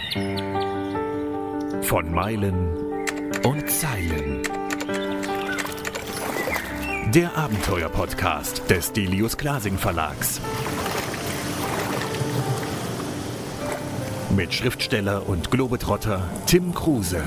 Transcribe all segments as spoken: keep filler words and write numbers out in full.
Von Meilen und Zeilen. Der Abenteuer-Podcast des Delius Glasing Verlags. Mit Schriftsteller und Globetrotter Tim Kruse.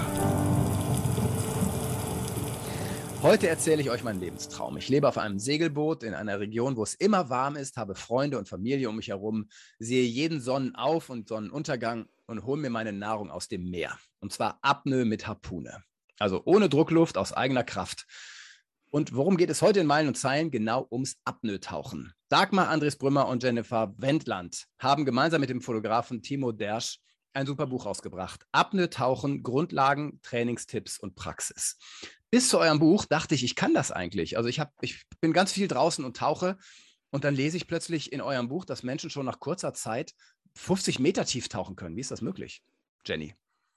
Heute erzähle ich euch meinen Lebenstraum. Ich lebe auf einem Segelboot in einer Region, wo es immer warm ist, habe Freunde und Familie um mich herum, sehe jeden Sonnenauf- und Sonnenuntergang und hole mir meine Nahrung aus dem Meer. Und zwar Apnoe mit Harpune. Also ohne Druckluft, aus eigener Kraft. Und worum geht es heute in Meilen und Zeilen? Genau ums Apnoe-Tauchen. Dagmar Andres Brümmer und Jennifer Wendland haben gemeinsam mit dem Fotografen Timo Dersch ein super Buch rausgebracht. Apnoe-Tauchen, Grundlagen, Trainingstipps und Praxis. Bis zu eurem Buch dachte ich, ich kann das eigentlich. Also ich, hab, ich bin ganz viel draußen und tauche und dann lese ich plötzlich in eurem Buch, dass Menschen schon nach kurzer Zeit fünfzig Meter tief tauchen können. Wie ist das möglich, Jenny?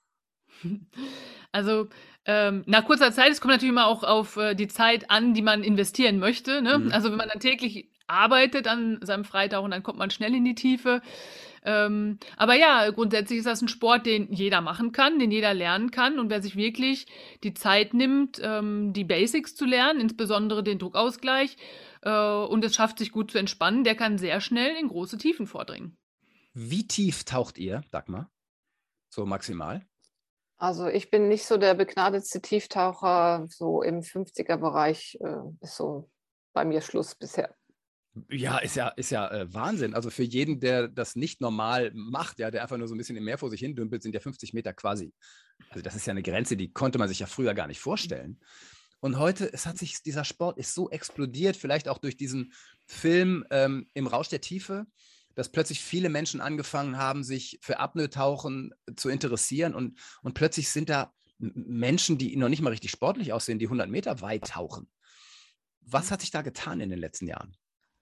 Also ähm, nach kurzer Zeit, es kommt natürlich immer auch auf äh, die Zeit an, die man investieren möchte. Ne? Mhm. Also wenn man dann täglich arbeitet an seinem Freitauchen, dann kommt man schnell in die Tiefe. Ähm, aber ja, grundsätzlich ist das ein Sport, den jeder machen kann, den jeder lernen kann. Und wer sich wirklich die Zeit nimmt, ähm, die Basics zu lernen, insbesondere den Druckausgleich, äh, und es schafft, sich gut zu entspannen, der kann sehr schnell in große Tiefen vordringen. Wie tief taucht ihr, Dagmar? So maximal? Also ich bin nicht so der begnadetste Tieftaucher, so im fünfziger-Bereich äh, ist so bei mir Schluss bisher. Ja, ist ja, ist ja äh, Wahnsinn. Also für jeden, der das nicht normal macht, ja, der einfach nur so ein bisschen im Meer vor sich hin dümpelt, sind ja fünfzig Meter quasi. Also das ist ja eine Grenze, die konnte man sich ja früher gar nicht vorstellen. Und heute, es hat sich, dieser Sport ist so explodiert, vielleicht auch durch diesen Film ähm, Im Rausch der Tiefe, dass plötzlich viele Menschen angefangen haben, sich für Apnoe-Tauchen zu interessieren und, und plötzlich sind da Menschen, die noch nicht mal richtig sportlich aussehen, die hundert Meter weit tauchen. Was hat sich da getan in den letzten Jahren?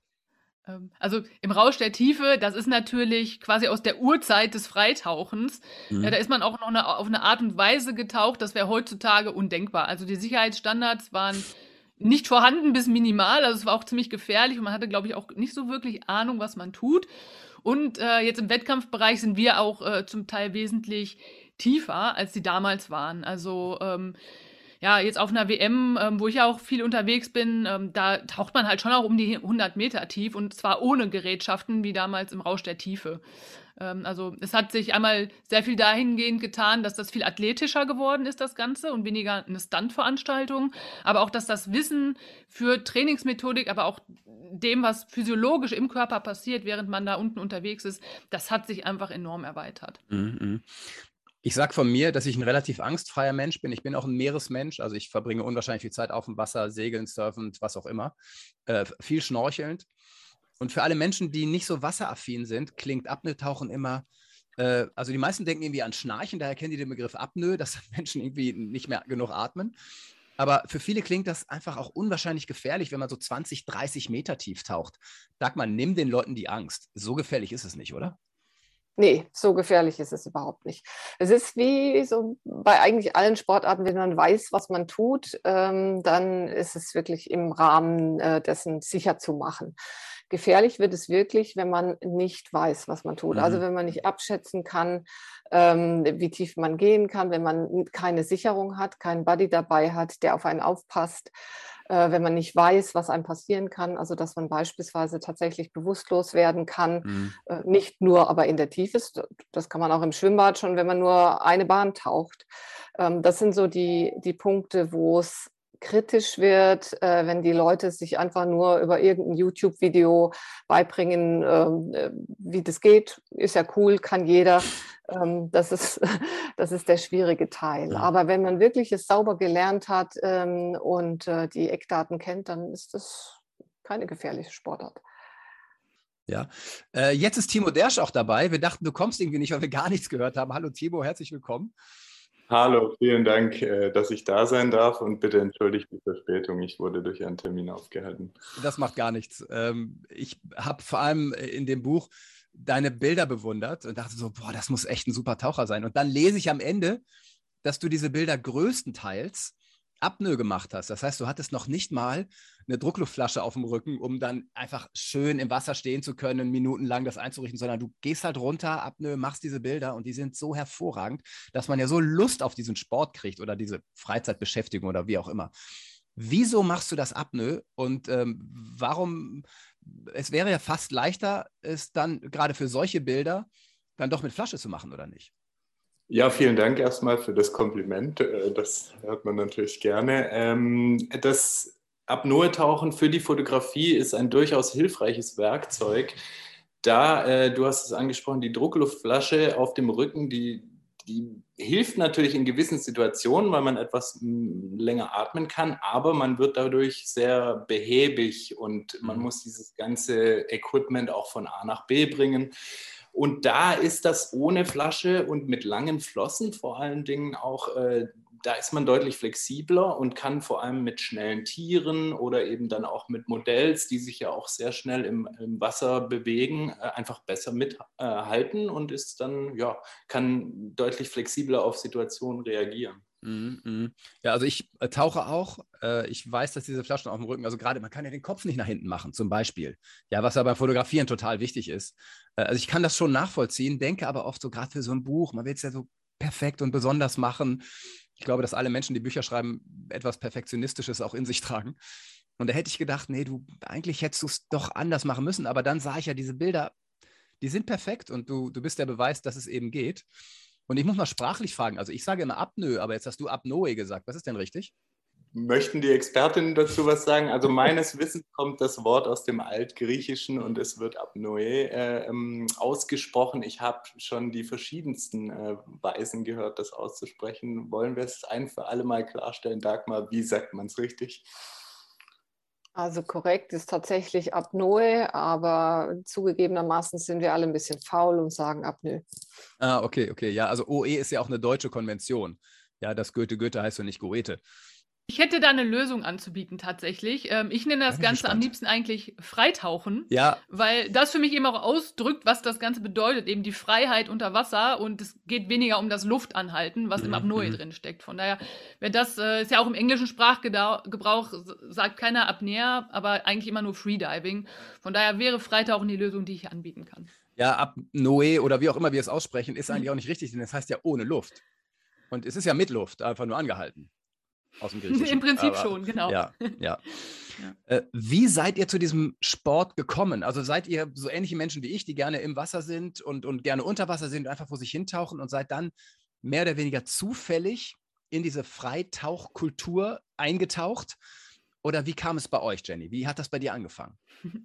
Also im Rausch der Tiefe, das ist natürlich quasi aus der Urzeit des Freitauchens. Mhm. Ja, da ist man auch noch eine, auf eine Art und Weise getaucht, das wäre heutzutage undenkbar. Also die Sicherheitsstandards waren nicht vorhanden bis minimal, also es war auch ziemlich gefährlich und man hatte, glaube ich, auch nicht so wirklich Ahnung, was man tut. Und äh, jetzt im Wettkampfbereich sind wir auch äh, zum Teil wesentlich tiefer, als die damals waren. Also ähm, ja, jetzt auf einer W M, ähm, wo ich ja auch viel unterwegs bin, ähm, da taucht man halt schon auch um die hundert Meter tief und zwar ohne Gerätschaften, wie damals im Rausch der Tiefe. Ähm, also es hat sich einmal sehr viel dahingehend getan, dass das viel athletischer geworden ist, das Ganze, und weniger eine Stunt-Veranstaltung, aber auch, dass das Wissen für Trainingsmethodik, aber auch dem, was physiologisch im Körper passiert, während man da unten unterwegs ist, das hat sich einfach enorm erweitert. Mhm. Ich sage von mir, dass ich ein relativ angstfreier Mensch bin. Ich bin auch ein Meeresmensch, also ich verbringe unwahrscheinlich viel Zeit auf dem Wasser, segeln, surfend, was auch immer, äh, viel schnorchelnd. Und für alle Menschen, die nicht so wasseraffin sind, klingt Apnoe-Tauchen immer, äh, also die meisten denken irgendwie an Schnarchen, daher kennen die den Begriff Apnoe, dass Menschen irgendwie nicht mehr genug atmen. Aber für viele klingt das einfach auch unwahrscheinlich gefährlich, wenn man so zwanzig, dreißig Meter tief taucht. Dagmar, nimm den Leuten die Angst. So gefährlich ist es nicht, oder? Nee, so gefährlich ist es überhaupt nicht. Es ist wie so bei eigentlich allen Sportarten, wenn man weiß, was man tut, ähm, dann ist es wirklich im Rahmen äh, dessen sicher zu machen. Gefährlich wird es wirklich, wenn man nicht weiß, was man tut. Mhm. Also wenn man nicht abschätzen kann, ähm, wie tief man gehen kann, wenn man keine Sicherung hat, keinen Buddy dabei hat, der auf einen aufpasst. Wenn man nicht weiß, was einem passieren kann, also dass man beispielsweise tatsächlich bewusstlos werden kann, mhm. nicht nur aber in der Tiefe, das kann man auch im Schwimmbad schon, wenn man nur eine Bahn taucht. Das sind so die, die Punkte, wo es kritisch wird, äh, wenn die Leute sich einfach nur über irgendein YouTube-Video beibringen, äh, wie das geht, ist ja cool, kann jeder. Ähm, das ist, das ist der schwierige Teil. Ja. Aber wenn man wirklich es sauber gelernt hat ähm, und äh, die Eckdaten kennt, dann ist das keine gefährliche Sportart. Ja, äh, jetzt ist Timo Dersch auch dabei. Wir dachten, du kommst irgendwie nicht, weil wir gar nichts gehört haben. Hallo Timo, herzlich willkommen. Hallo, vielen Dank, dass ich da sein darf und bitte entschuldigt die Verspätung. Ich wurde durch einen Termin aufgehalten. Das macht gar nichts. Ich habe vor allem in dem Buch deine Bilder bewundert und dachte so, boah, das muss echt ein super Taucher sein. Und dann lese ich am Ende, dass du diese Bilder größtenteils Apnoe gemacht hast, das heißt, du hattest noch nicht mal eine Druckluftflasche auf dem Rücken, um dann einfach schön im Wasser stehen zu können, minutenlang das einzurichten, sondern du gehst halt runter, Apnoe, machst diese Bilder und die sind so hervorragend, dass man ja so Lust auf diesen Sport kriegt oder diese Freizeitbeschäftigung oder wie auch immer. Wieso machst du das Apnoe und ähm, warum, es wäre ja fast leichter, es dann gerade für solche Bilder dann doch mit Flasche zu machen, oder nicht? Ja, vielen Dank erstmal für das Kompliment. Das hört man natürlich gerne. Das Apnoe-Tauchen für die Fotografie ist ein durchaus hilfreiches Werkzeug. Da, du hast es angesprochen, die Druckluftflasche auf dem Rücken, die, die hilft natürlich in gewissen Situationen, weil man etwas länger atmen kann, aber man wird dadurch sehr behäbig und man muss dieses ganze Equipment auch von A nach B bringen. Und da ist das ohne Flasche und mit langen Flossen vor allen Dingen auch, äh, da ist man deutlich flexibler und kann vor allem mit schnellen Tieren oder eben dann auch mit Modells, die sich ja auch sehr schnell im, im Wasser bewegen, äh, einfach besser mithalten äh, und ist dann, ja, kann deutlich flexibler auf Situationen reagieren. Mm, mm. Ja, also ich äh, tauche auch. Äh, ich weiß, dass diese Flaschen auf dem Rücken, also gerade, man kann ja den Kopf nicht nach hinten machen, zum Beispiel. Ja, was ja beim Fotografieren total wichtig ist. Äh, also ich kann das schon nachvollziehen, denke aber oft so, gerade für so ein Buch, man will es ja so perfekt und besonders machen. Ich glaube, dass alle Menschen, die Bücher schreiben, etwas Perfektionistisches auch in sich tragen. Und da hätte ich gedacht, nee, du, eigentlich hättest du es doch anders machen müssen. Aber dann sah ich ja diese Bilder, die sind perfekt und du, du bist der Beweis, dass es eben geht. Und ich muss mal sprachlich fragen, also ich sage immer Apnoe, aber jetzt hast du Apnoe gesagt. Was ist denn richtig? Möchten die Expertinnen dazu was sagen? Also meines Wissens kommt das Wort aus dem Altgriechischen und es wird Apnoe äh, ähm, ausgesprochen. Ich habe schon die verschiedensten äh, Weisen gehört, das auszusprechen. Wollen wir es ein für alle Mal klarstellen? Dagmar, wie sagt man es richtig? Also korrekt ist tatsächlich Apnoe, aber zugegebenermaßen sind wir alle ein bisschen faul und sagen Apnoe. Ah, okay, okay. Ja, also O E ist ja auch eine deutsche Konvention. Ja, das Goethe Goethe heißt ja nicht Goethe. Ich hätte da eine Lösung anzubieten tatsächlich. Ähm, ich nenne das Ja, bin Ganze am gespannt. liebsten eigentlich Freitauchen, Ja, weil das für mich eben auch ausdrückt, was das Ganze bedeutet, eben die Freiheit unter Wasser und es geht weniger um das Luftanhalten, was im Mhm, Apnoe mhm. drin steckt. Von daher, wäre das äh, ist ja auch im englischen Sprachgebrauch, s- sagt keiner Apnea, aber eigentlich immer nur Freediving. Von daher wäre Freitauchen die Lösung, die ich hier anbieten kann. Ja, Apnoe oder wie auch immer wir es aussprechen, ist eigentlich auch nicht richtig, denn es heißt ja ohne Luft. Und es ist ja mit Luft, einfach nur angehalten aus dem Griechischen. Im Prinzip Aber, schon, genau. Ja, ja. Ja. Äh, wie seid ihr zu diesem Sport gekommen? Also seid ihr so ähnliche Menschen wie ich, die gerne im Wasser sind und, und gerne unter Wasser sind, einfach vor sich hintauchen und seid dann mehr oder weniger zufällig in diese Freitauchkultur eingetaucht? Oder wie kam es bei euch, Jenny? Wie hat das bei dir angefangen?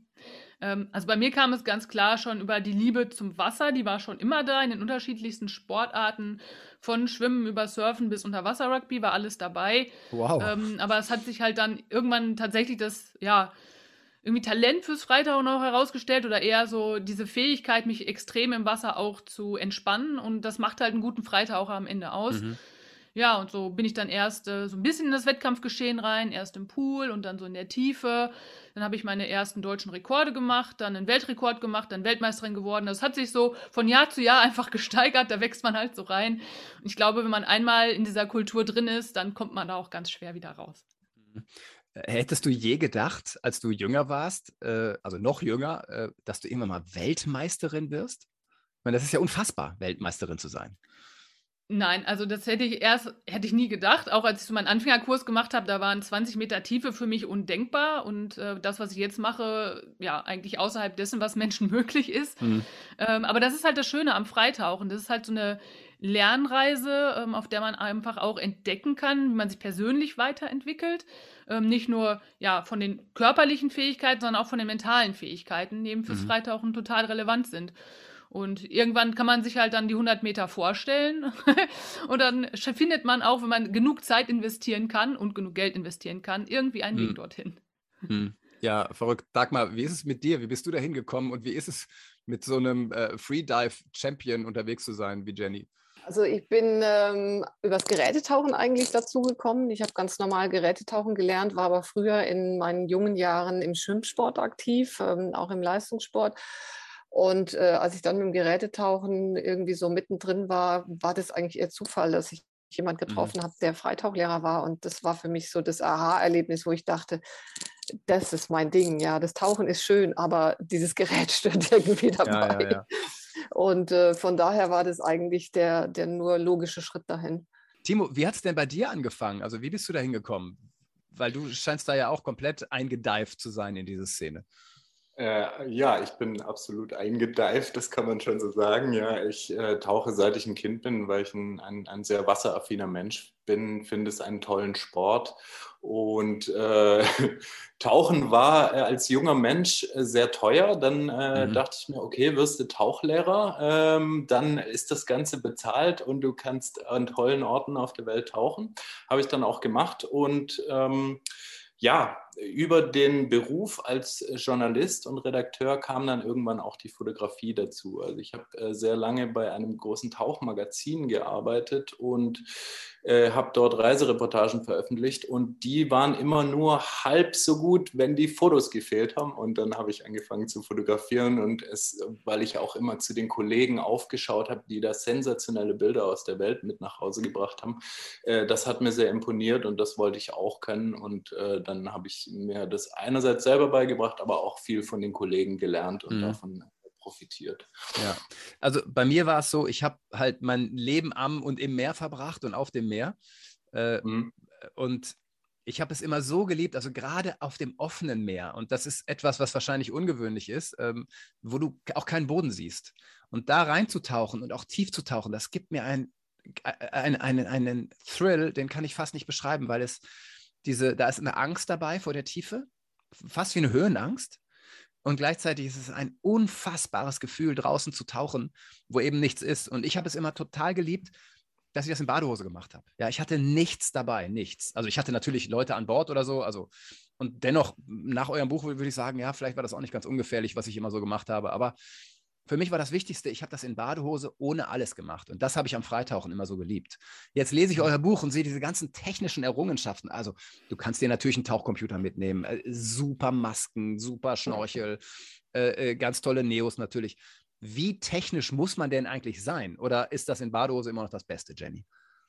Ähm, also bei mir kam es ganz klar schon über die Liebe zum Wasser, die war schon immer da in den unterschiedlichsten Sportarten, von Schwimmen über Surfen bis Unterwasser-Rugby war alles dabei. Wow. Ähm, aber es hat sich halt dann irgendwann tatsächlich das, ja, irgendwie Talent fürs Freitauchen auch herausgestellt oder eher so diese Fähigkeit, mich extrem im Wasser auch zu entspannen und das macht halt einen guten Freitaucher am Ende aus. Mhm. Ja, und so bin ich dann erst äh, so ein bisschen in das Wettkampfgeschehen rein, erst im Pool und dann so in der Tiefe. Dann habe ich meine ersten deutschen Rekorde gemacht, dann einen Weltrekord gemacht, dann Weltmeisterin geworden. Das hat sich so von Jahr zu Jahr einfach gesteigert, da wächst man halt so rein. Und ich glaube, wenn man einmal in dieser Kultur drin ist, dann kommt man da auch ganz schwer wieder raus. Hättest du je gedacht, als du jünger warst, äh, also noch jünger, äh, dass du irgendwann mal Weltmeisterin wirst? Ich meine, das ist ja unfassbar, Weltmeisterin zu sein. Nein, also das hätte ich erst, hätte ich nie gedacht. Auch als ich so meinen Anfängerkurs gemacht habe, da waren zwanzig Meter Tiefe für mich undenkbar. Und äh, das, was ich jetzt mache, ja, eigentlich außerhalb dessen, was Menschen möglich ist. Mhm. Ähm, aber das ist halt das Schöne am Freitauchen. Das ist halt so eine Lernreise, ähm, auf der man einfach auch entdecken kann, wie man sich persönlich weiterentwickelt. Ähm, nicht nur ja, von den körperlichen Fähigkeiten, sondern auch von den mentalen Fähigkeiten, die eben fürs Mhm. Freitauchen total relevant sind. Und irgendwann kann man sich halt dann die hundert Meter vorstellen. Und dann sch- findet man auch, wenn man genug Zeit investieren kann und genug Geld investieren kann, irgendwie einen Mhm. Weg dorthin. Hm. Ja, verrückt. Dagmar, wie ist es mit dir? Wie bist du da hingekommen und wie ist es mit so einem äh, Freedive-Champion unterwegs zu sein wie Jenny? Also ich bin ähm, übers Gerätetauchen eigentlich dazu gekommen. Ich habe ganz normal Gerätetauchen gelernt, war aber früher in meinen jungen Jahren im Schwimmsport aktiv, ähm, auch im Leistungssport. Und äh, als ich dann mit dem Gerätetauchen irgendwie so mittendrin war, war das eigentlich eher Zufall, dass ich jemand getroffen mhm. habe, der Freitauchlehrer war. Und das war für mich so das Aha-Erlebnis, wo ich dachte, das ist mein Ding. Ja, das Tauchen ist schön, aber dieses Gerät stört irgendwie dabei. Ja, ja, ja. Und äh, von daher war das eigentlich der, der nur logische Schritt dahin. Timo, wie hat es denn bei dir angefangen? Also wie bist du da hingekommen? Weil du scheinst da ja auch komplett eingedeift zu sein in diese Szene. Äh, ja, ich bin absolut eingedeift, das kann man schon so sagen. Ja, ich äh, tauche seit ich ein Kind bin, weil ich ein, ein, ein sehr wasseraffiner Mensch bin, finde es einen tollen Sport. Und äh, Tauchen war äh, als junger Mensch äh, sehr teuer. Dann äh, mhm. dachte ich mir, okay, wirst du Tauchlehrer, ähm, dann ist das Ganze bezahlt und du kannst an tollen Orten auf der Welt tauchen. Habe ich dann auch gemacht und ähm, ja, über den Beruf als Journalist und Redakteur kam dann irgendwann auch die Fotografie dazu. Also ich habe äh, sehr lange bei einem großen Tauchmagazin gearbeitet und äh, habe dort Reisereportagen veröffentlicht und die waren immer nur halb so gut, wenn die Fotos gefehlt haben. Und dann habe ich angefangen zu fotografieren und es, weil ich auch immer zu den Kollegen aufgeschaut habe, die da sensationelle Bilder aus der Welt mit nach Hause gebracht haben, äh, das hat mir sehr imponiert und das wollte ich auch können und äh, dann habe ich mir das einerseits selber beigebracht, aber auch viel von den Kollegen gelernt und mhm. davon profitiert. Ja, also bei mir war es so, ich habe halt mein Leben am und im Meer verbracht und auf dem Meer äh, mhm. und ich habe es immer so geliebt, also gerade auf dem offenen Meer und das ist etwas, was wahrscheinlich ungewöhnlich ist, ähm, wo du auch keinen Boden siehst und da reinzutauchen und auch tief zu tauchen, das gibt mir ein, ein, einen, einen Thrill, den kann ich fast nicht beschreiben, weil es diese, da ist eine Angst dabei vor der Tiefe, fast wie eine Höhenangst. Und gleichzeitig ist es ein unfassbares Gefühl, draußen zu tauchen, wo eben nichts ist. Und ich habe es immer total geliebt, dass ich das in Badehose gemacht habe. Ja, ich hatte nichts dabei, nichts. Also ich hatte natürlich Leute an Bord oder so. Also und dennoch, nach eurem Buch würde ich sagen, ja, vielleicht war das auch nicht ganz ungefährlich, was ich immer so gemacht habe. Aber für mich war das Wichtigste, ich habe das in Badehose ohne alles gemacht. Und das habe ich am Freitauchen immer so geliebt. Jetzt lese ich euer Buch und sehe diese ganzen technischen Errungenschaften. Also du kannst dir natürlich einen Tauchcomputer mitnehmen. Äh, super Masken, super Schnorchel, äh, äh, ganz tolle Neos natürlich. Wie technisch muss man denn eigentlich sein? Oder ist das in Badehose immer noch das Beste, Jenny?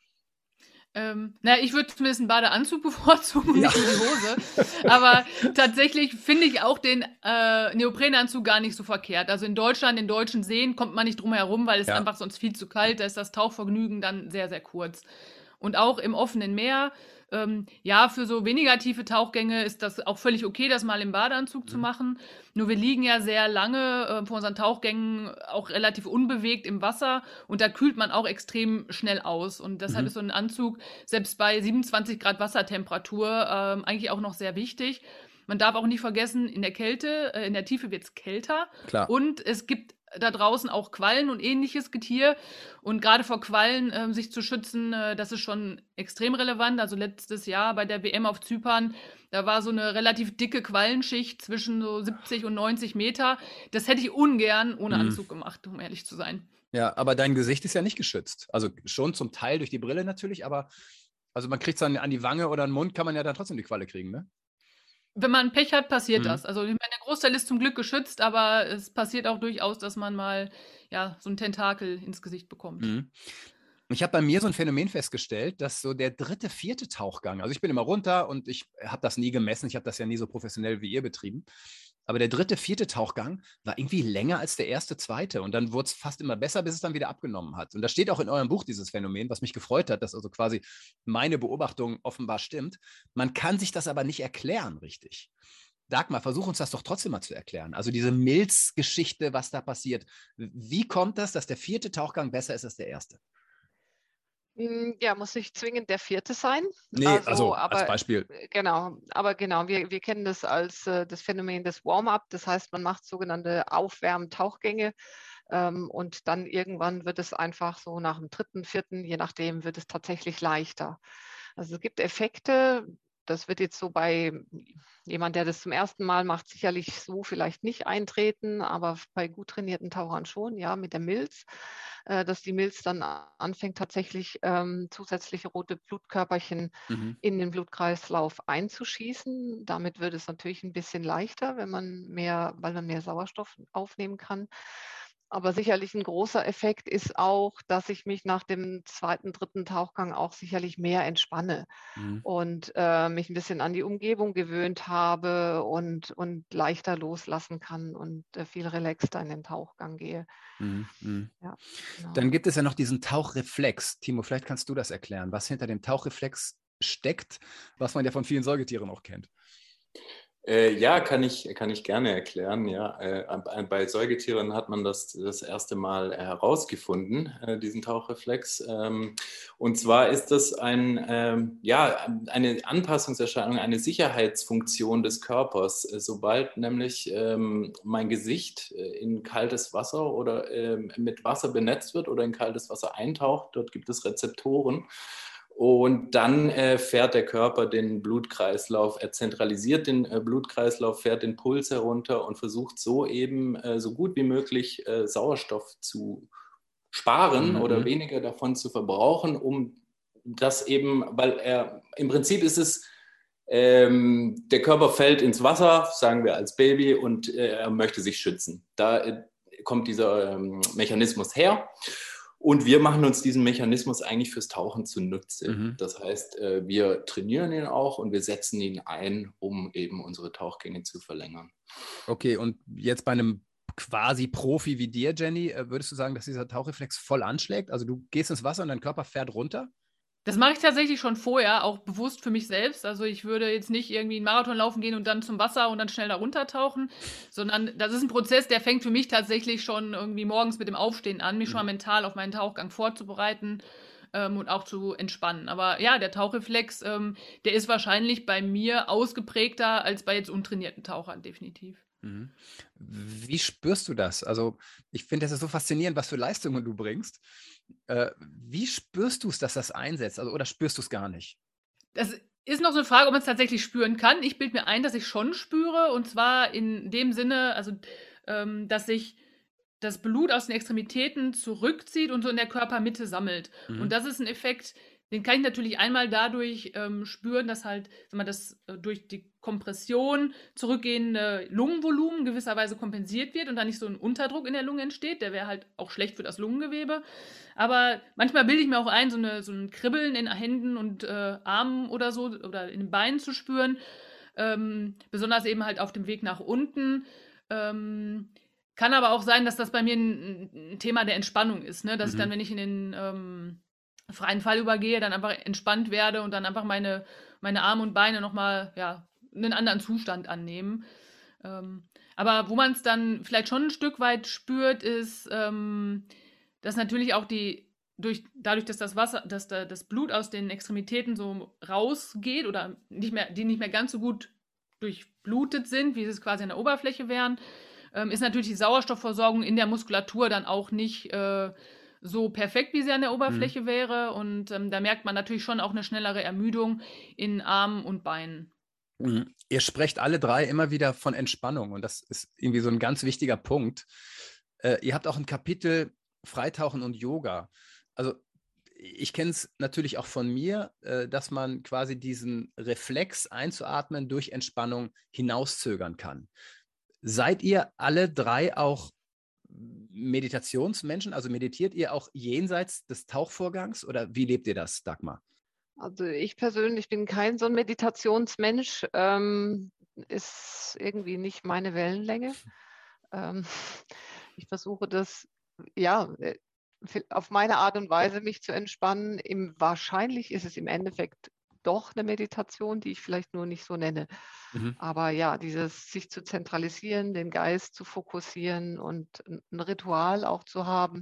Ähm, na, ich würde zumindest einen Badeanzug bevorzugen und Ja. nicht nur die Hose. Aber tatsächlich finde ich auch den äh, Neoprenanzug gar nicht so verkehrt. Also in Deutschland, in deutschen Seen kommt man nicht drum herum, weil es Ja. einfach sonst viel zu kalt ist. Da ist das Tauchvergnügen dann sehr, sehr kurz. Und auch im offenen Meer, ähm, ja, für so weniger tiefe Tauchgänge ist das auch völlig okay, das mal im Badeanzug mhm. zu machen. Nur wir liegen ja sehr lange äh, vor unseren Tauchgängen auch relativ unbewegt im Wasser und da kühlt man auch extrem schnell aus. Und deshalb Mhm. ist so ein Anzug selbst bei siebenundzwanzig Grad Wassertemperatur ähm, eigentlich auch noch sehr wichtig. Man darf auch nicht vergessen, in der Kälte, äh, in der Tiefe wird es kälter. Klar. Und es gibt da draußen auch Quallen und ähnliches Getier. Und gerade vor Quallen äh, sich zu schützen, äh, das ist schon extrem relevant. Also letztes Jahr bei der W M auf Zypern, da war so eine relativ dicke Quallenschicht zwischen so siebzig und neunzig Meter. Das hätte ich ungern ohne Mhm. Anzug gemacht, um ehrlich zu sein. Ja, aber dein Gesicht ist ja nicht geschützt. Also schon zum Teil durch die Brille natürlich, aber also man kriegt es dann an die Wange oder an den Mund, kann man ja dann trotzdem die Qualle kriegen, ne? Wenn man Pech hat, passiert Mhm. das. Also ich meine, der Großteil ist zum Glück geschützt, aber es passiert auch durchaus, dass man mal ja, so einen Tentakel ins Gesicht bekommt. Mhm. Ich habe bei mir so ein Phänomen festgestellt, dass so der dritte, vierte Tauchgang, also ich bin immer runter und ich habe das nie gemessen, ich habe das ja nie so professionell wie ihr betrieben, aber der dritte, vierte Tauchgang war irgendwie länger als der erste, zweite und dann wurde es fast immer besser, bis es dann wieder abgenommen hat. Und da steht auch in eurem Buch dieses Phänomen, was mich gefreut hat, dass also quasi meine Beobachtung offenbar stimmt. Man kann sich das aber nicht erklären richtig. Dagmar, versuch uns das doch trotzdem mal zu erklären. Also diese Milz-Geschichte, was da passiert. Wie kommt das, dass der vierte Tauchgang besser ist als der erste? Ja, muss nicht zwingend der vierte sein. Nee, also, also aber, als Beispiel. Genau, aber genau, wir, wir kennen das als äh, das Phänomen des Warm-up. Das heißt, man macht sogenannte Aufwärm-Tauchgänge ähm, und dann irgendwann wird es einfach so nach dem dritten, vierten, je nachdem, wird es tatsächlich leichter. Also es gibt Effekte. Das wird jetzt so bei jemand, der das zum ersten Mal macht, sicherlich so vielleicht nicht eintreten, aber bei gut trainierten Tauchern schon, ja, mit der Milz, äh, dass die Milz dann anfängt, tatsächlich ähm, zusätzliche rote Blutkörperchen mhm. in den Blutkreislauf einzuschießen. Damit wird es natürlich ein bisschen leichter, wenn man mehr, weil man mehr Sauerstoff aufnehmen kann. Aber sicherlich ein großer Effekt ist auch, dass ich mich nach dem zweiten, dritten Tauchgang auch sicherlich mehr entspanne Mhm. und, äh, mich ein bisschen an die Umgebung gewöhnt habe und und leichter loslassen kann und, äh, viel relaxter in den Tauchgang gehe. Mhm. Mhm. Ja, Dann genau. gibt es ja noch diesen Tauchreflex. Timo, vielleicht kannst du das erklären, was hinter dem Tauchreflex steckt, was man ja von vielen Säugetieren auch kennt. Äh, ja, kann ich, kann ich gerne erklären. Ja. Äh, bei Säugetieren hat man das das erste Mal herausgefunden, äh, diesen Tauchreflex. Ähm, und zwar ist das ein, ähm, ja, eine Anpassungserscheinung, eine Sicherheitsfunktion des Körpers. Äh, sobald nämlich ähm, mein Gesicht äh, in kaltes Wasser oder ähm, mit Wasser benetzt wird oder in kaltes Wasser eintaucht, dort gibt es Rezeptoren. Und dann äh, fährt der Körper den Blutkreislauf, er zentralisiert den äh, Blutkreislauf, fährt den Puls herunter und versucht so eben äh, so gut wie möglich äh, Sauerstoff zu sparen oder Mhm. weniger davon zu verbrauchen, um das eben, weil er im Prinzip ist es, ähm, der Körper fällt ins Wasser, sagen wir als Baby, und äh, er möchte sich schützen. Da äh, kommt dieser ähm, Mechanismus her. Und wir machen uns diesen Mechanismus eigentlich fürs Tauchen zunutze. Mhm. Das heißt, äh, wir trainieren ihn auch und wir setzen ihn ein, um eben unsere Tauchgänge zu verlängern. Okay, und jetzt bei einem quasi Profi wie dir, Jenny, äh, würdest du sagen, dass dieser Tauchreflex voll anschlägt? Also du gehst ins Wasser und dein Körper fährt runter? Das mache ich tatsächlich schon vorher, auch bewusst für mich selbst. Also ich würde jetzt nicht irgendwie einen Marathon laufen gehen und dann zum Wasser und dann schnell da runtertauchen, sondern das ist ein Prozess, der fängt für mich tatsächlich schon irgendwie morgens mit dem Aufstehen an, mich schon mal mental auf meinen Tauchgang vorzubereiten ähm, und auch zu entspannen. Aber ja, der Tauchreflex, ähm, der ist wahrscheinlich bei mir ausgeprägter als bei jetzt untrainierten Tauchern, definitiv. Mhm. Wie spürst du das? Also ich finde, das ist so faszinierend, was für Leistungen du bringst. Äh, wie spürst du es, dass das einsetzt? Also, oder spürst du es gar nicht? Das ist noch so eine Frage, ob man es tatsächlich spüren kann. Ich bilde mir ein, dass ich schon spüre, und zwar in dem Sinne, also, ähm, dass sich das Blut aus den Extremitäten zurückzieht und so in der Körpermitte sammelt. Und Mhm. das ist ein Effekt, den kann ich natürlich einmal dadurch, ähm, spüren, dass halt, sage mal, das, äh, durch die Kompression zurückgehende Lungenvolumen gewisserweise kompensiert wird und da nicht so ein Unterdruck in der Lunge entsteht. Der wäre halt auch schlecht für das Lungengewebe. Aber manchmal bilde ich mir auch ein, so, eine, so ein Kribbeln in Händen und äh, Armen oder so oder in den Beinen zu spüren. Ähm, besonders eben halt auf dem Weg nach unten. Ähm, kann aber auch sein, dass das bei mir ein, ein Thema der Entspannung ist, ne? Dass ich dann, Mhm. wenn ich in den ähm, freien Fall übergehe, dann einfach entspannt werde und dann einfach meine, meine Arme und Beine nochmal, ja, einen anderen Zustand annehmen. Ähm, aber wo man es dann vielleicht schon ein Stück weit spürt, ist, ähm, dass natürlich auch die, durch, dadurch, dass das Wasser, dass da das Blut aus den Extremitäten so rausgeht oder nicht mehr, die nicht mehr ganz so gut durchblutet sind, wie sie es quasi an der Oberfläche wären, ähm, ist natürlich die Sauerstoffversorgung in der Muskulatur dann auch nicht äh, so perfekt, wie sie an der Mhm. Oberfläche wäre. Und ähm, da merkt man natürlich schon auch eine schnellere Ermüdung in Armen und Beinen. Mhm. Ihr sprecht alle drei immer wieder von Entspannung und das ist irgendwie so ein ganz wichtiger Punkt. Äh, ihr habt auch ein Kapitel Freitauchen und Yoga. Also ich kenne es natürlich auch von mir, äh, dass man quasi diesen Reflex einzuatmen durch Entspannung hinauszögern kann. Seid ihr alle drei auch Meditationsmenschen? Also meditiert ihr auch jenseits des Tauchvorgangs oder wie lebt ihr das, Dagmar? Also ich persönlich bin kein so ein Meditationsmensch, ähm, ist irgendwie nicht meine Wellenlänge. Ähm, ich versuche das, ja, äh, vi- auf meine Art und Weise mich zu entspannen. Im, wahrscheinlich ist es im Endeffekt doch eine Meditation, die ich vielleicht nur nicht so nenne. Mhm. Aber ja, dieses sich zu zentralisieren, den Geist zu fokussieren und ein ein Ritual auch zu haben,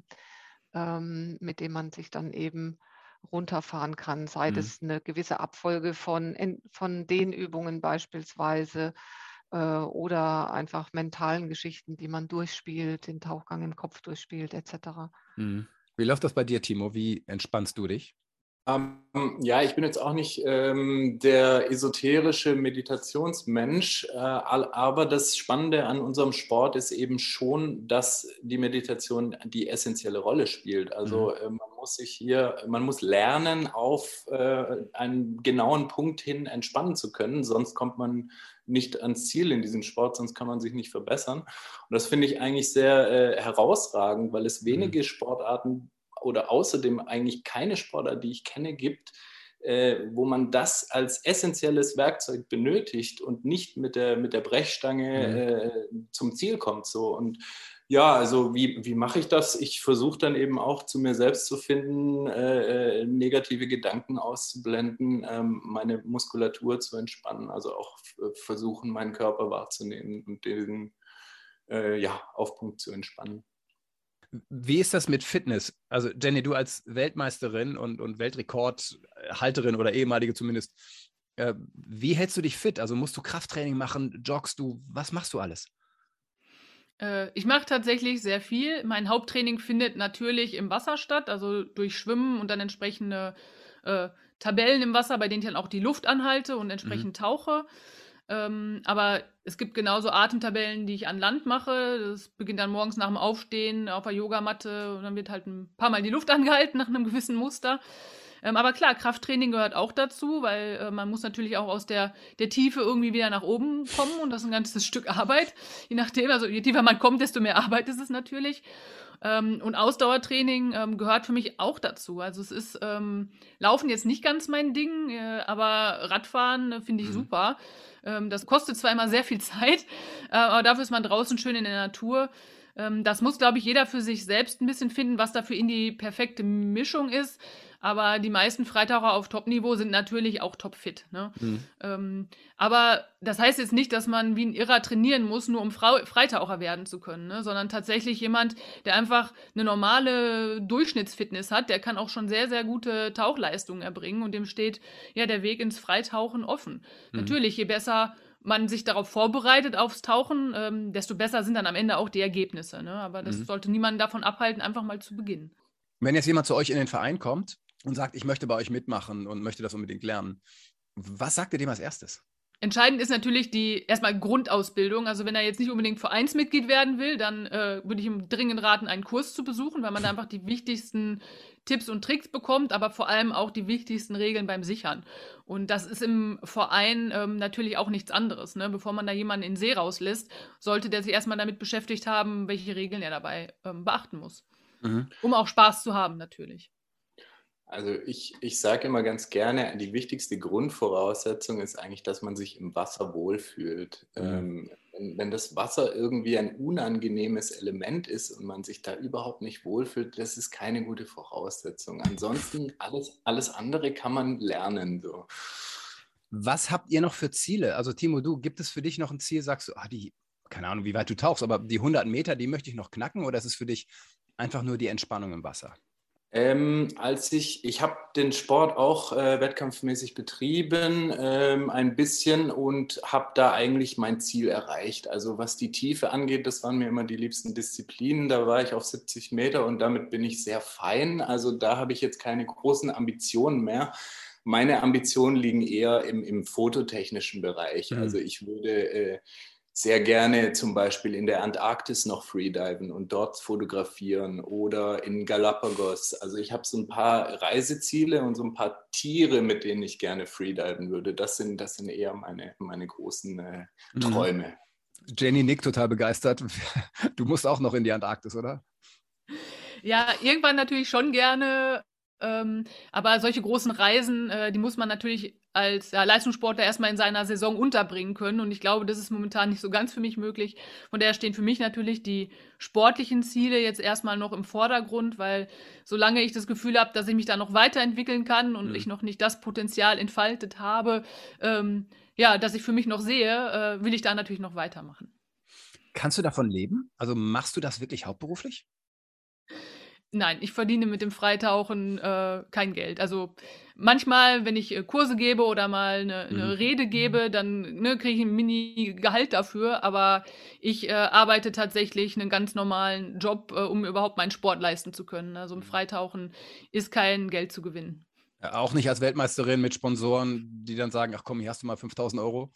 ähm, mit dem man sich dann eben runterfahren kann, sei Mhm. das eine gewisse Abfolge von, en- von Dehnübungen beispielsweise äh, oder einfach mentalen Geschichten, die man durchspielt, den Tauchgang im Kopf durchspielt, et cetera. Mhm. Wie läuft das bei dir, Timo? Wie entspannst du dich? Ähm, ja, ich bin jetzt auch nicht ähm, der esoterische Meditationsmensch, äh, aber das Spannende an unserem Sport ist eben schon, dass die Meditation die essentielle Rolle spielt. Also äh, man muss sich hier, man muss lernen, auf äh, einen genauen Punkt hin entspannen zu können, sonst kommt man nicht ans Ziel in diesem Sport, sonst kann man sich nicht verbessern. Und das finde ich eigentlich sehr äh, herausragend, weil es wenige Sportarten oder außerdem eigentlich keine Sportart, die ich kenne, gibt, äh, wo man das als essentielles Werkzeug benötigt und nicht mit der, mit der Brechstange Mhm. äh, zum Ziel kommt. So. Und ja, also wie, wie mache ich das? Ich versuche dann eben auch zu mir selbst zu finden, äh, negative Gedanken auszublenden, ähm, meine Muskulatur zu entspannen, also auch f- versuchen, meinen Körper wahrzunehmen und den äh, ja, auf Punkt zu entspannen. Wie ist das mit Fitness? Also Jenny, du als Weltmeisterin und, und Weltrekordhalterin oder ehemalige zumindest, äh, wie hältst du dich fit? Also musst du Krafttraining machen, joggst du, was machst du alles? Äh, ich mache tatsächlich sehr viel. Mein Haupttraining findet natürlich im Wasser statt, also durch Schwimmen und dann entsprechende äh, Tabellen im Wasser, bei denen ich dann auch die Luft anhalte und entsprechend tauche. Ähm, aber es gibt genauso Atemtabellen, die ich an Land mache. Das beginnt dann morgens nach dem Aufstehen auf der Yogamatte und dann wird halt ein paar Mal die Luft angehalten nach einem gewissen Muster. Ähm, aber klar, Krafttraining gehört auch dazu, weil äh, man muss natürlich auch aus der, der Tiefe irgendwie wieder nach oben kommen und das ist ein ganzes Stück Arbeit. Je nachdem, also je tiefer man kommt, desto mehr Arbeit ist es natürlich. Ähm, und Ausdauertraining ähm, gehört für mich auch dazu. Also es ist ähm, Laufen jetzt nicht ganz mein Ding, äh, aber Radfahren äh, finde ich Mhm. super. Ähm, das kostet zwar immer sehr viel Zeit, äh, aber dafür ist man draußen schön in der Natur. Ähm, das muss, glaube ich, jeder für sich selbst ein bisschen finden, was da für ihn die perfekte Mischung ist. Aber die meisten Freitaucher auf Top-Niveau sind natürlich auch topfit. Ne? Mhm. Ähm, aber das heißt jetzt nicht, dass man wie ein Irrer trainieren muss, nur um Frau Freitaucher werden zu können, ne? Sondern tatsächlich jemand, der einfach eine normale Durchschnittsfitness hat, der kann auch schon sehr, sehr gute Tauchleistungen erbringen und dem steht ja der Weg ins Freitauchen offen. Mhm. Natürlich, je besser man sich darauf vorbereitet aufs Tauchen, ähm, desto besser sind dann am Ende auch die Ergebnisse. Ne? Aber das Mhm. sollte niemanden davon abhalten, einfach mal zu beginnen. Wenn jetzt jemand zu euch in den Verein kommt und sagt, ich möchte bei euch mitmachen und möchte das unbedingt lernen, was sagt ihr dem als erstes? Entscheidend ist natürlich die erstmal Grundausbildung. Also wenn er jetzt nicht unbedingt Vereinsmitglied werden will, dann äh, würde ich ihm dringend raten, einen Kurs zu besuchen, weil man da einfach die wichtigsten Tipps und Tricks bekommt, aber vor allem auch die wichtigsten Regeln beim Sichern. Und das ist im Verein ähm, natürlich auch nichts anderes. Ne? Bevor man da jemanden in den See rauslässt, sollte der sich erstmal damit beschäftigt haben, welche Regeln er dabei ähm, beachten muss. Mhm. Um auch Spaß zu haben, natürlich. Also ich, ich sage immer ganz gerne, die wichtigste Grundvoraussetzung ist eigentlich, dass man sich im Wasser wohlfühlt. Mhm. Ähm, wenn, wenn das Wasser irgendwie ein unangenehmes Element ist und man sich da überhaupt nicht wohlfühlt, das ist keine gute Voraussetzung. Ansonsten alles, alles andere kann man lernen. So. Was habt ihr noch für Ziele? Also Timo, du, gibt es für dich noch ein Ziel, sagst du, ah, die, keine Ahnung, wie weit du tauchst, aber die hundert Meter, die möchte ich noch knacken oder ist es für dich einfach nur die Entspannung im Wasser? Ähm, als ich, ich habe den Sport auch äh, wettkampfmäßig betrieben, ähm, ein bisschen und habe da eigentlich mein Ziel erreicht. Also was die Tiefe angeht, das waren mir immer die liebsten Disziplinen. Da war ich auf siebzig Meter und damit bin ich sehr fein. Also da habe ich jetzt keine großen Ambitionen mehr. Meine Ambitionen liegen eher im, im fototechnischen Bereich. Mhm. Also ich würde äh, sehr gerne zum Beispiel in der Antarktis noch freediven und dort fotografieren oder in Galapagos. Also ich habe so ein paar Reiseziele und so ein paar Tiere, mit denen ich gerne freediven würde. Das sind, das sind eher meine, meine großen äh, Träume. Mhm. Jenny nickt total begeistert. Du musst auch noch in die Antarktis, oder? Ja, irgendwann natürlich schon gerne. Ähm, aber solche großen Reisen, äh, die muss man natürlich als ja, Leistungssportler erstmal in seiner Saison unterbringen können. Und ich glaube, das ist momentan nicht so ganz für mich möglich. Von daher stehen für mich natürlich die sportlichen Ziele jetzt erstmal noch im Vordergrund, weil solange ich das Gefühl habe, dass ich mich da noch weiterentwickeln kann und Mhm. ich noch nicht das Potenzial entfaltet habe, ähm, ja, das ich für mich noch sehe, äh, will ich da natürlich noch weitermachen. Kannst du davon leben? Also machst du das wirklich hauptberuflich? Nein, ich verdiene mit dem Freitauchen äh, kein Geld. Also manchmal, wenn ich äh, Kurse gebe oder mal eine, eine Mhm. Rede gebe, dann ne, kriege ich ein Mini-Gehalt dafür. Aber ich äh, arbeite tatsächlich einen ganz normalen Job, äh, um überhaupt meinen Sport leisten zu können. Also im Freitauchen ist kein Geld zu gewinnen. Ja, auch nicht als Weltmeisterin mit Sponsoren, die dann sagen, ach komm, hier hast du mal fünftausend Euro.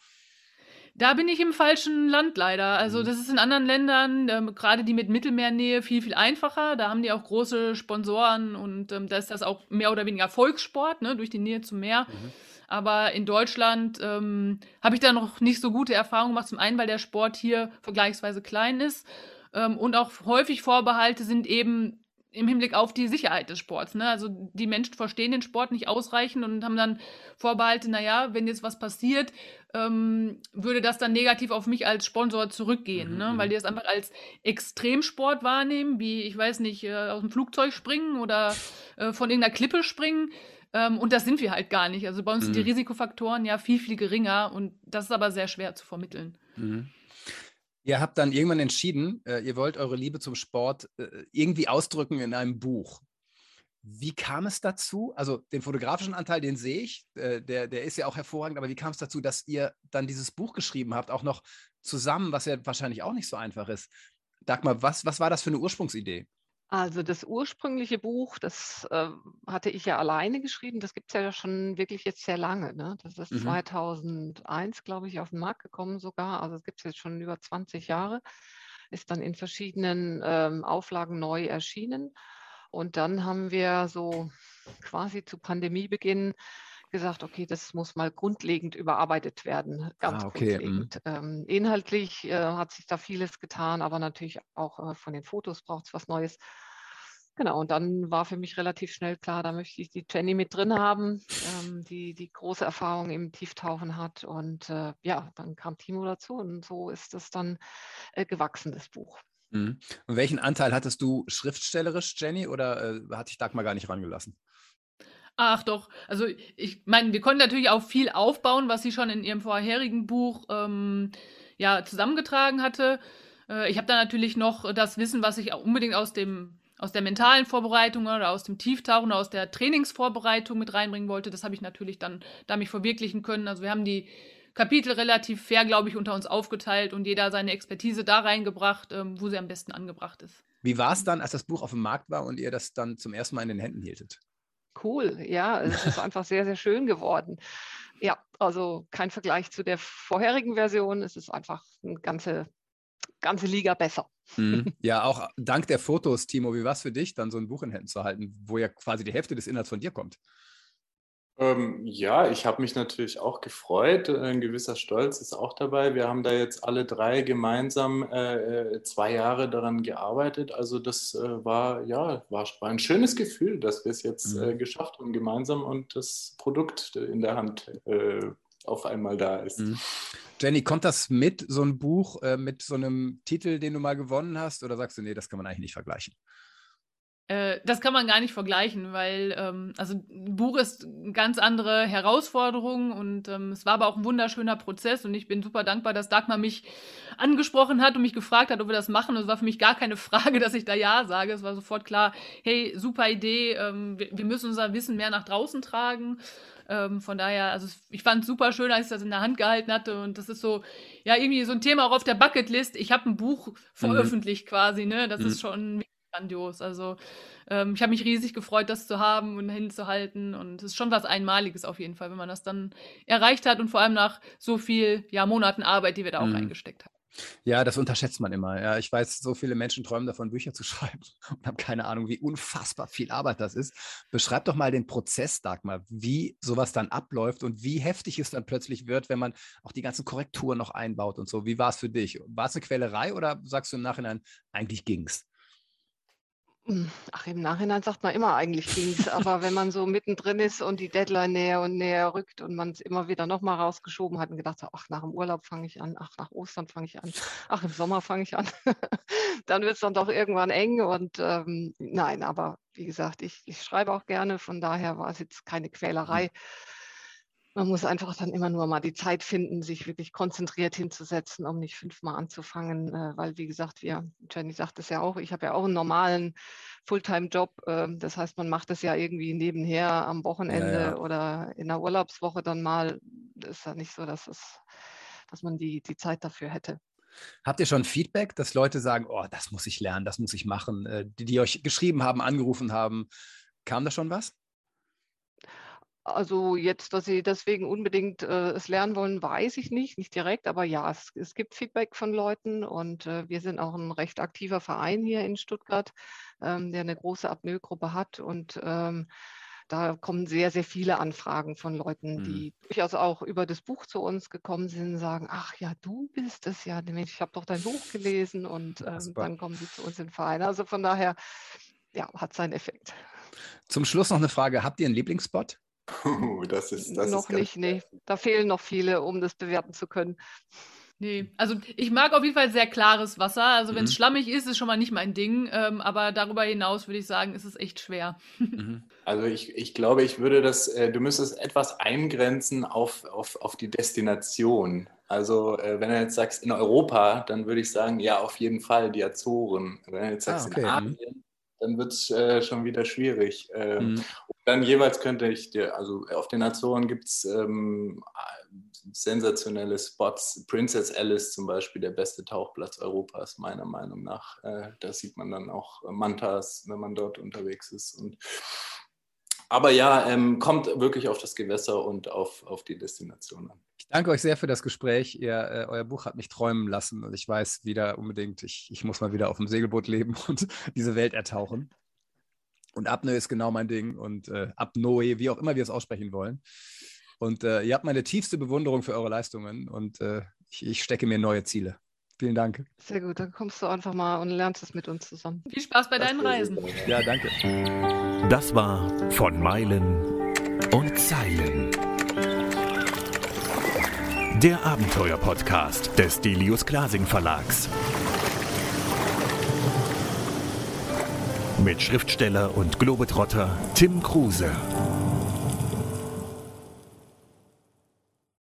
Da bin ich im falschen Land leider. Also das ist in anderen Ländern, ähm, gerade die mit Mittelmeernähe, viel, viel einfacher. Da haben die auch große Sponsoren und ähm, da ist das auch mehr oder weniger Volkssport, ne, durch die Nähe zum Meer. Mhm. Aber in Deutschland ähm, habe ich da noch nicht so gute Erfahrungen gemacht. Zum einen, weil der Sport hier vergleichsweise klein ist ähm, und auch häufig Vorbehalte sind eben im Hinblick auf die Sicherheit des Sports. Ne? Also die Menschen verstehen den Sport nicht ausreichend und haben dann Vorbehalte, naja, wenn jetzt was passiert, ähm, würde das dann negativ auf mich als Sponsor zurückgehen, Mhm, ne? mhm. Weil die das einfach als Extremsport wahrnehmen, wie, ich weiß nicht, äh, aus dem Flugzeug springen oder äh, von irgendeiner Klippe springen. Ähm, und das sind wir halt gar nicht. Also bei uns sind die Mhm. Risikofaktoren ja viel, viel geringer und das ist aber sehr schwer zu vermitteln. Mhm. Ihr habt dann irgendwann entschieden, äh, ihr wollt eure Liebe zum Sport äh, irgendwie ausdrücken in einem Buch. Wie kam es dazu? Also den fotografischen Anteil, den sehe ich, äh, der, der ist ja auch hervorragend, aber wie kam es dazu, dass ihr dann dieses Buch geschrieben habt, auch noch zusammen, was ja wahrscheinlich auch nicht so einfach ist? Dagmar, was, was war das für eine Ursprungsidee? Also das ursprüngliche Buch, das äh, hatte ich ja alleine geschrieben. Das gibt es ja schon wirklich jetzt sehr lange. Ne? Das ist Mhm. zweitausendeins, glaube ich, auf den Markt gekommen sogar. Also es gibt es jetzt schon über zwanzig Jahre. Ist dann in verschiedenen ähm, Auflagen neu erschienen. Und dann haben wir so quasi zu Pandemiebeginn gesagt, okay, das muss mal grundlegend überarbeitet werden, ganz Ah, okay. Mhm. grundlegend. Ähm, inhaltlich äh, hat sich da vieles getan, aber natürlich auch äh, von den Fotos braucht es was Neues. Genau, und dann war für mich relativ schnell klar, da möchte ich die Jenny mit drin haben, ähm, die, die große Erfahrung im Tieftauchen hat. Und äh, ja, dann kam Timo dazu und so ist es dann äh, gewachsen, das Buch. Mhm. Und welchen Anteil hattest du schriftstellerisch, Jenny, oder äh, hat dich Dagmar gar nicht rangelassen? Ach doch, also ich meine, wir konnten natürlich auch viel aufbauen, was sie schon in ihrem vorherigen Buch ähm, ja, zusammengetragen hatte. Äh, ich habe da natürlich noch das Wissen, was ich auch unbedingt aus dem aus der mentalen Vorbereitung oder aus dem Tieftauchen oder aus der Trainingsvorbereitung mit reinbringen wollte. Das habe ich natürlich dann da mich verwirklichen können. Also wir haben die Kapitel relativ fair, glaube ich, unter uns aufgeteilt und jeder seine Expertise da reingebracht, ähm, wo sie am besten angebracht ist. Wie war es dann, als das Buch auf dem Markt war und ihr das dann zum ersten Mal in den Händen hieltet? Cool, ja, es ist einfach sehr, sehr schön geworden. Ja, also kein Vergleich zu der vorherigen Version. Es ist einfach eine ganze, ganze Liga besser. Mhm. Ja, auch dank der Fotos, Timo, wie war es für dich, dann so ein Buch in Händen zu halten, wo ja quasi die Hälfte des Inhalts von dir kommt? Ähm, ja, ich habe mich natürlich auch gefreut. Ein gewisser Stolz ist auch dabei. Wir haben da jetzt alle drei gemeinsam äh, zwei Jahre daran gearbeitet. Also das äh, war, ja, war, war ein schönes Gefühl, dass wir es jetzt Mhm. äh, geschafft haben gemeinsam und das Produkt in der Hand äh, auf einmal da ist. Mhm. Jenny, kommt das mit, so ein Buch, äh, mit so einem Titel, den du mal gewonnen hast? Oder sagst du, nee, das kann man eigentlich nicht vergleichen? Äh, das kann man gar nicht vergleichen, weil ähm, also ein Buch ist eine ganz andere Herausforderung und ähm, es war aber auch ein wunderschöner Prozess und ich bin super dankbar, dass Dagmar mich angesprochen hat und mich gefragt hat, ob wir das machen. Und es war für mich gar keine Frage, dass ich da Ja sage. Es war sofort klar, hey, super Idee, ähm, wir, wir müssen unser Wissen mehr nach draußen tragen. Ähm, von daher, also ich fand es super schön, als ich das in der Hand gehalten hatte und das ist so, ja, irgendwie so ein Thema auch auf der Bucketlist. Ich habe ein Buch veröffentlicht quasi, ne? Das Mhm. ist schon grandios. Also ähm, ich habe mich riesig gefreut, das zu haben und hinzuhalten. Und es ist schon was Einmaliges auf jeden Fall, wenn man das dann erreicht hat und vor allem nach so viel ja, Monaten Arbeit, die wir da auch Mhm. reingesteckt haben. Ja, das unterschätzt man immer. Ja, ich weiß, so viele Menschen träumen davon, Bücher zu schreiben und haben keine Ahnung, wie unfassbar viel Arbeit das ist. Beschreib doch mal den Prozess, Dagmar, wie sowas dann abläuft und wie heftig es dann plötzlich wird, wenn man auch die ganzen Korrekturen noch einbaut und so. Wie war es für dich? War es eine Quälerei oder sagst du im Nachhinein, eigentlich ging's? Ach, im Nachhinein sagt man immer, eigentlich ging's. Aber wenn man so mittendrin ist und die Deadline näher und näher rückt und man es immer wieder nochmal rausgeschoben hat und gedacht hat, ach, nach dem Urlaub fange ich an, ach, nach Ostern fange ich an, ach, im Sommer fange ich an, dann wird es dann doch irgendwann eng. Und ähm, nein, aber wie gesagt, ich, ich schreibe auch gerne, von daher war es jetzt keine Quälerei. Man muss einfach dann immer nur mal die Zeit finden, sich wirklich konzentriert hinzusetzen, um nicht fünfmal anzufangen, äh, weil, wie gesagt, wir, Jenny sagt es ja auch, ich habe ja auch einen normalen Fulltime-Job. Äh, das heißt, man macht es ja irgendwie nebenher am Wochenende Ja, ja. oder in der Urlaubswoche dann mal. Das ist ja nicht so, dass, es, dass man die, die Zeit dafür hätte. Habt ihr schon Feedback, dass Leute sagen, oh, das muss ich lernen, das muss ich machen, äh, die, die euch geschrieben haben, angerufen haben? Kam da schon was? Also jetzt, dass sie deswegen unbedingt äh, es lernen wollen, weiß ich nicht, nicht direkt, aber ja, es, es gibt Feedback von Leuten und äh, wir sind auch ein recht aktiver Verein hier in Stuttgart, ähm, der eine große Apnoe-Gruppe hat und ähm, da kommen sehr, sehr viele Anfragen von Leuten, die mhm. durchaus auch über das Buch zu uns gekommen sind und sagen, ach ja, du bist es ja, ich habe doch dein Buch gelesen und ähm, dann kommen sie zu uns in den Verein. Also von daher, ja, hat seinen Effekt. Zum Schluss noch eine Frage, habt ihr einen Lieblingsspot? Oh, das ist, das noch ist nicht, nee. Da fehlen noch viele, um das bewerten zu können. Nee, also ich mag auf jeden Fall sehr klares Wasser. Also wenn es Mhm. schlammig ist, ist schon mal nicht mein Ding. Ähm, aber darüber hinaus würde ich sagen, ist es echt schwer. Mhm. Also ich, ich glaube, ich würde das, äh, du müsstest etwas eingrenzen auf, auf, auf die Destination. Also äh, wenn du jetzt sagst in Europa, dann würde ich sagen, ja, auf jeden Fall die Azoren. Wenn du jetzt sagst Ah, okay. in Asien, dann wird es äh, schon wieder schwierig. Ähm, Mhm. und dann jeweils könnte ich dir, also auf den Azoren gibt es ähm, sensationelle Spots. Princess Alice zum Beispiel, der beste Tauchplatz Europas, meiner Meinung nach. Äh, da sieht man dann auch Mantas, wenn man dort unterwegs ist. Und, aber ja, ähm, kommt wirklich auf das Gewässer und auf, auf die Destination an. Ich danke euch sehr für das Gespräch. Ihr, äh, euer Buch hat mich träumen lassen und ich weiß wieder unbedingt, ich, ich muss mal wieder auf dem Segelboot leben und diese Welt ertauchen. Und Apnoe ist genau mein Ding und äh, Apnoe, wie auch immer wir es aussprechen wollen. Und äh, ihr habt meine tiefste Bewunderung für eure Leistungen und äh, ich, ich stecke mir neue Ziele. Vielen Dank. Sehr gut, dann kommst du einfach mal und lernst es mit uns zusammen. Viel Spaß bei deinen Reisen. Super. Ja, danke. Das war von Meilen und Zeilen. Der Abenteuer-Podcast des Delius Glasing Verlags. Mit Schriftsteller und Globetrotter Tim Kruse.